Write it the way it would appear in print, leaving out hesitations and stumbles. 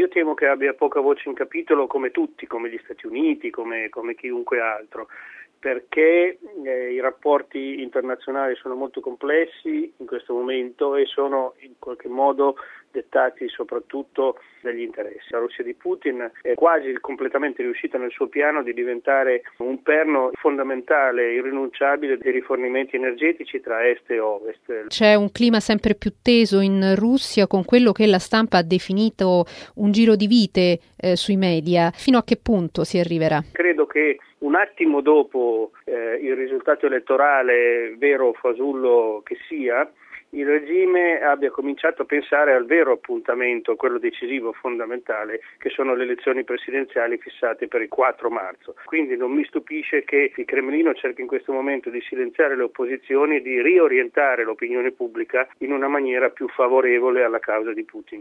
temo che abbia poca voce in capitolo, come tutti, come gli Stati Uniti, come chiunque altro, perché i rapporti internazionali sono molto complessi in questo momento e sono in qualche modo dettati soprattutto dagli interessi. La Russia di Putin è quasi completamente riuscita nel suo piano di diventare un perno fondamentale, irrinunciabile dei rifornimenti energetici tra est e ovest. C'è un clima sempre più teso in Russia con quello che la stampa ha definito un giro di vite sui media. Fino a che punto si arriverà? Credo che un attimo dopo il risultato elettorale, vero o fasullo che sia, il regime abbia cominciato a pensare al vero appuntamento, quello decisivo, fondamentale, che sono le elezioni presidenziali fissate per il 4 marzo. Quindi non mi stupisce che il Cremlino cerchi in questo momento di silenziare le opposizioni e di riorientare l'opinione pubblica in una maniera più favorevole alla causa di Putin.